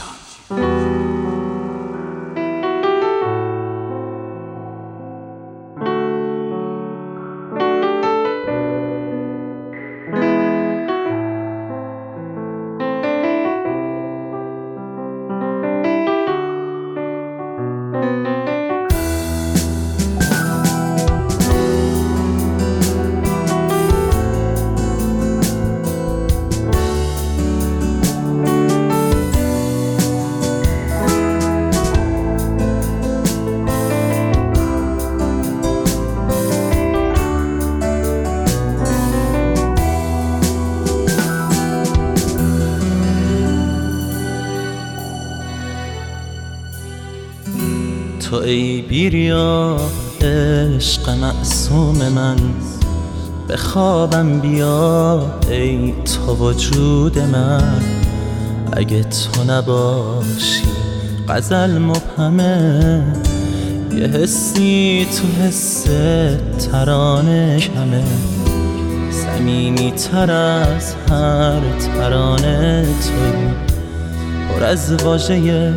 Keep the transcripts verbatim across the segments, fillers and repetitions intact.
تو ای بیریا عشق معصوم من، به خوابم بیا ای تو وجود من. اگه تو نباشی غزل مبهمه، یه حسی تو حس ترانه کمه. زمینی تر از هر ترانه توی، پر از واژه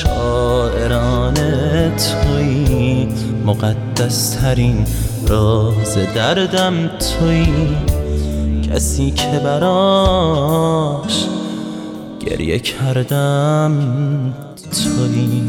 شاعرانه توی. مقدس ترین راز دردم توی، کسی که براش گریه کردم توی.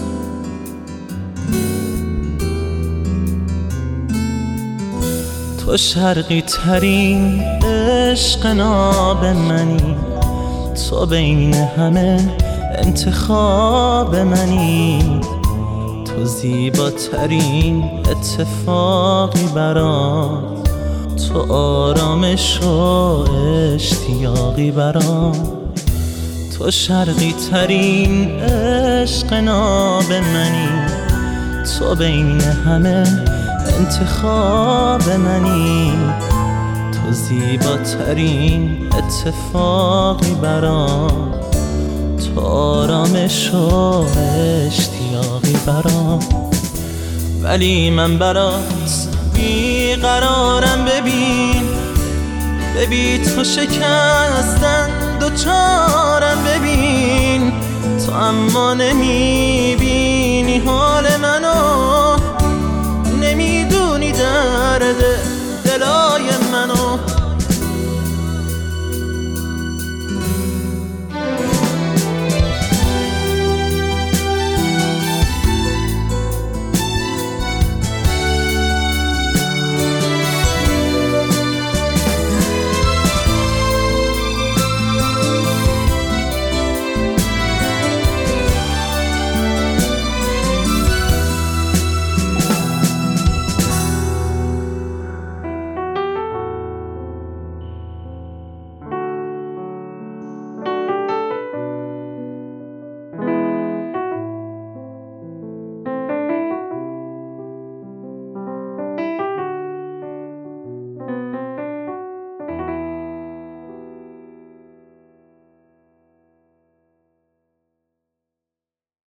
تو شرقی ترین عشق ناب منی، تو بین همه انتخاب منی. تو زیباترین اتفاقی برام، تو آرامش و اشتیاقی برام. تو شرقی ترین عشق ناب منی، تو بین همه انتخاب منی. تو زیباترین اتفاقی برام، تو آرامش و اشتیاقی برام. ولی من برات بیقرارم، ببین ببین تو شکستن دوچارم. ببین تو اما نمیبینی حال منو،